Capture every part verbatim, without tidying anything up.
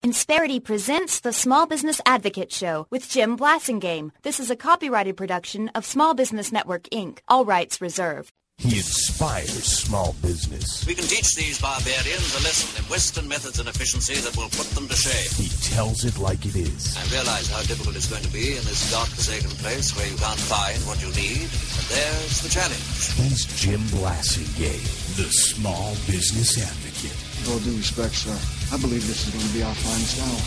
Insperity presents the Small Business Advocate Show with Jim Blasingame. This is a copyrighted production of Small Business Network, Incorporated. All rights reserved. He inspires small business. We can teach these barbarians a lesson in Western methods and efficiency that will put them to shame. He tells it like it is. I realize how difficult it's going to be in this godforsaken place where you can't find what you need, but there's the challenge. He's Jim Blasingame, the small business advocate. With all due respect, sir, I believe this is going to be our finest hour.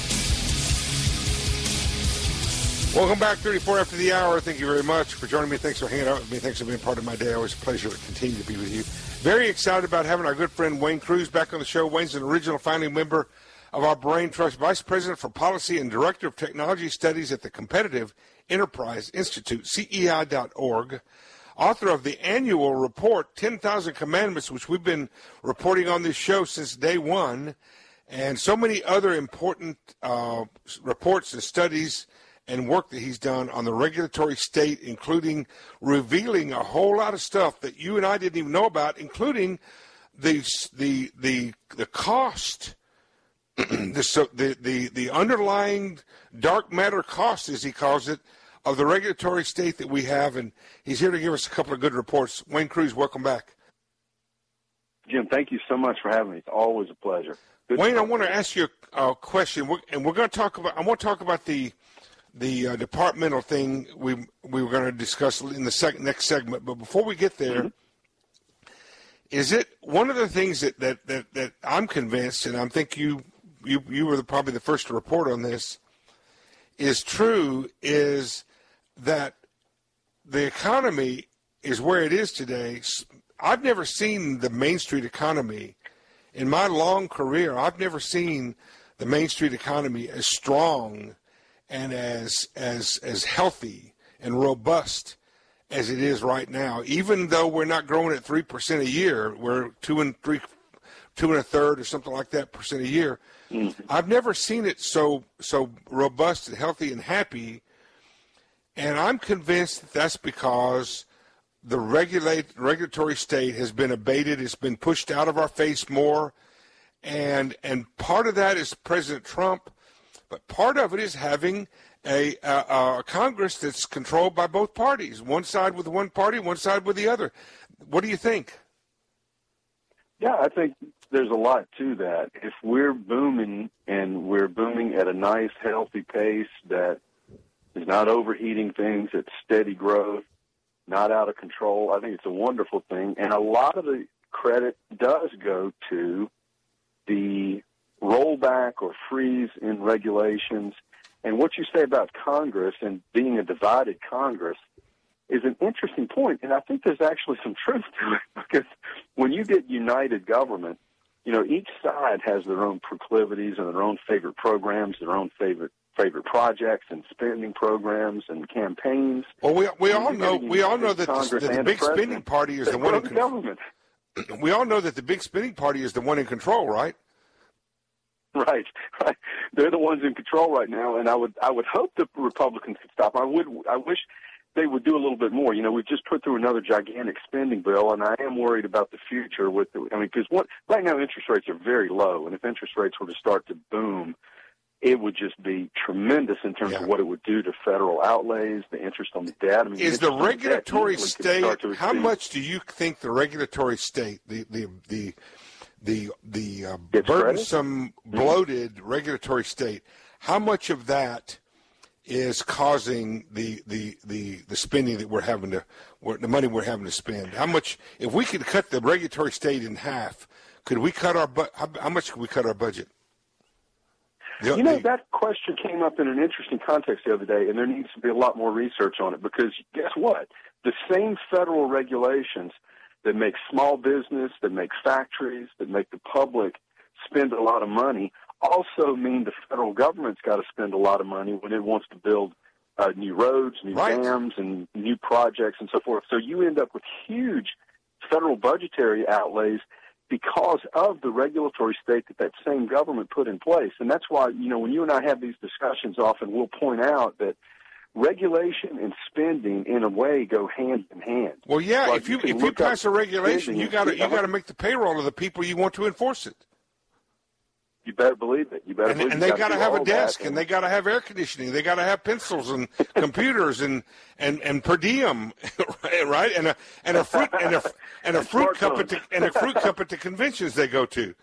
Welcome back, thirty-four after the hour. Thank you very much for joining me. Thanks for hanging out with me. Thanks for being part of my day. Always a pleasure to continue to be with you. Very excited about having our good friend Wayne Cruz back on the show. Wayne's an original founding member of our Brain Trust, Vice President for Policy and Director of Technology Studies at the Competitive Enterprise Institute, C E I dot org. Author of the annual report, ten thousand Commandments, which we've been reporting on this show since day one, and so many other important uh, reports and studies and work that he's done on the regulatory state, including revealing a whole lot of stuff that you and I didn't even know about, including the the the the cost, the, the the the underlying dark matter cost, as he calls it, of the regulatory state that we have. And he's here to give us a couple of good reports. Wayne Cruz, welcome back. Jim, thank you so much for having me. It's always a pleasure. Good Wayne, I want to ask you a question, and we're going to talk about. I want to talk about the. The uh, departmental thing we we were going to discuss in the sec- next segment. But before we get there, mm-hmm. is it one of the things that, that, that, that I'm convinced, and I think you you, you were the, probably the first to report on this, is true, is that the economy is where it is today. I've never seen the Main Street economy. In my long career, I've never seen the Main Street economy as strong and as as as healthy and robust as it is right now. Even though we're not growing at three percent a year, we're two and three, two and a third or something like that percent a year. Mm-hmm. I've never seen it so so robust and healthy and happy. And I'm convinced that that's because the regulate regulatory state has been abated. It's been pushed out of our face more, and and part of that is President Trump. But part of it is having a, a, a Congress that's controlled by both parties, one side with one party, one side with the other. What do you think? Yeah, I think there's a lot to that. If we're booming and we're booming at a nice, healthy pace that is not overheating things, it's steady growth, not out of control, I think it's a wonderful thing. And a lot of the credit does go to the rollback or freeze in regulations. And what you say about Congress and being a divided Congress is an interesting point, and I think there's actually some truth to it, because when you get united government, you know, each side has their own proclivities and their own favorite programs, their own favorite favorite projects and spending programs and campaigns. Well, we we all know we all know that the, that the big the spending party is the one in control. Government. We all know that the big spending party is the one in control, right? Right, right. They're the ones in control right now, and I would, I would hope the Republicans could stop. I would, I wish they would do a little bit more. You know, we've just put through another gigantic spending bill, and I am worried about the future with the. I mean, because what right now interest rates are very low, and if interest rates were to start to boom, it would just be tremendous in terms yeah. of what it would do to federal outlays, the interest on the debt. I mean, is the regulatory the state? How much do you think the regulatory state, the the the the the uh, burdensome, bloated regulatory state, how much of that is causing the, the, the, the spending that we're having to, the money we're having to spend? How much, if we could cut the regulatory state in half, could we cut our, bu- how, how much could we cut our budget? The, you know, the, that question came up in an interesting context the other day, and there needs to be a lot more research on it, because guess what? The same federal regulations that make small business, that make factories, that make the public spend a lot of money, also mean the federal government's got to spend a lot of money when it wants to build uh, new roads, new right. dams, and new projects and so forth. So you end up with huge federal budgetary outlays because of the regulatory state that that same government put in place. And that's why, you know, when you and I have these discussions, often we'll point out that regulation and spending, in a way, go hand in hand. Well, yeah, like if you, you if you pass a regulation, you got to you got to make the payroll of the people you want to enforce it. You better believe it. You better and, believe and you they got to have a desk, and, and they got to have air conditioning. They got to have pencils and computers and, and, and per diem, right? And a and a fruit and a and a and fruit cup at the, and a fruit cup at the conventions they go to.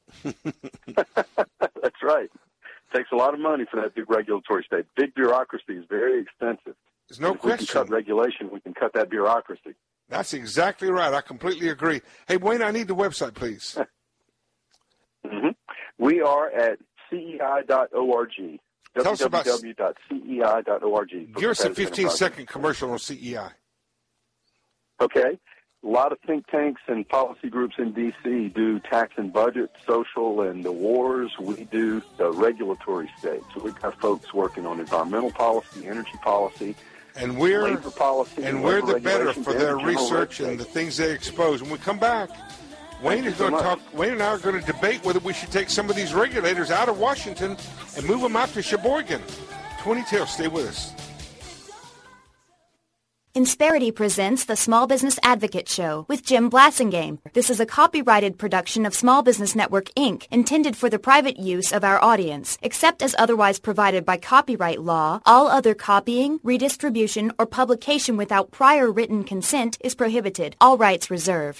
That's right. Takes a lot of money for that big regulatory state. Big bureaucracy is very expensive. There's no if question. We can cut regulation. We can cut that bureaucracy. That's exactly right. I completely agree. Hey, Wayne, I need the website, please. mm-hmm. We are at C E I dot org. Tell us about w w w dot c e i dot org. Give us a fifteen-second commercial on C E I. Okay. A lot of think tanks and policy groups in D C do tax and budget, social, and the wars. We do the regulatory state. So we've got folks working on environmental policy, energy policy, and we're labor policy, and and we're labor the better for their and research and the things they expose. When we come back, Wayne is going to talk. Wayne and I are going to debate whether we should take some of these regulators out of Washington and move them out to Sheboygan. twenty till. Stay with us. Insperity presents the Small Business Advocate Show with Jim Blasingame. This is a copyrighted production of Small Business Network, Incorporated, intended for the private use of our audience. Except as otherwise provided by copyright law, all other copying, redistribution, or publication without prior written consent is prohibited. All rights reserved.